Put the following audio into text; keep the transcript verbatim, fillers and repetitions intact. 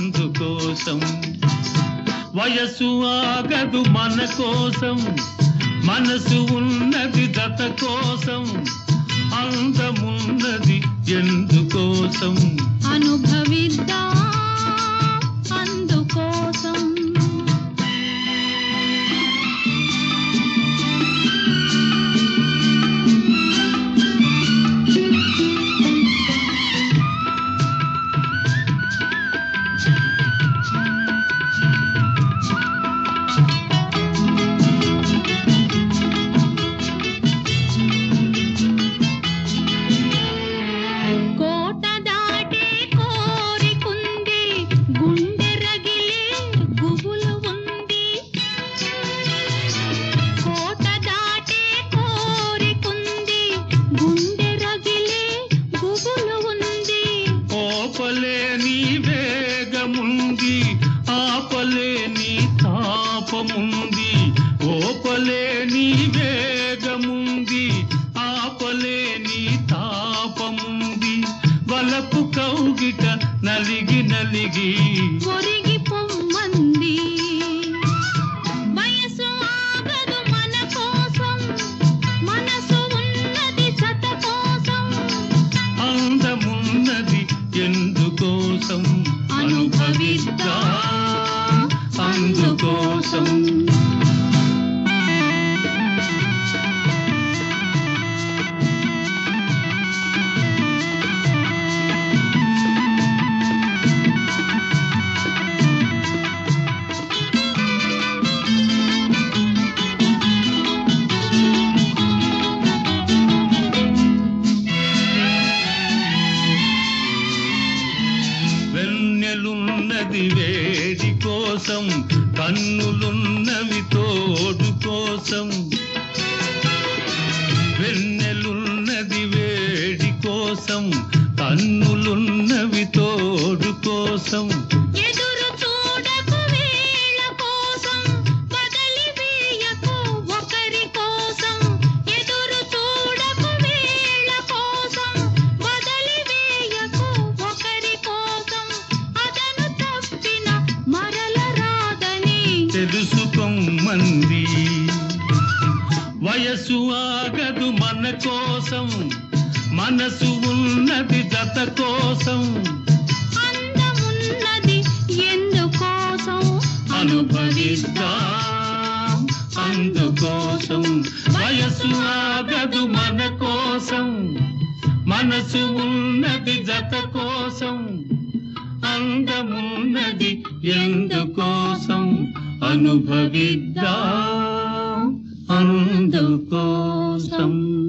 అందుకోసం వయసు ఆగదు మన కోసం మనసు ఉన్నది జత కోసం అందమున్నది ఎందుకోసం అనుభవిద్దా అందుకోసం ఆపలేని వేగముంది ఆపలేని తాపముంది ఓపలేని వేగముంది ఆపలేని తాపముంది వలపు కౌగిట నలిగి నలిగి ఒరిగి పొమ్మంది వయసు ఆగదు మన కోసం మనసు ఉన్నది జత కోసం అందమున్నది ఎందుకోసం అనుభవిద్దా అందుకోసం వెన్నెలున్నది వేడి కోసం కన్నులున్నవి తోడు కోసం వెన్నెలున్నది వేడి కోసం కన్నులున్నవి తోడు కోసం ఎదురు చూడకు వేళ కోసం బదలి వేయకు ఒకరి కోసం ఎదురు చూడకు వేళ కోసం బదలి వేయకు ఒకరి కోసం అదను తప్పిన మరల రాదని తెలుసుకోమంది వయసు ఆగదు మన కోసం మనసు ఉన్నది జత కోసం అందమున్నది ఎందుకోసం అనుభవిద్దా అందుకోసం వయసు ఆగదు మన కోసం మనసు ఉన్నది జత కోసం అందమున్నది ఎందుకోసం అనుభవిద్దా అందుకోసం.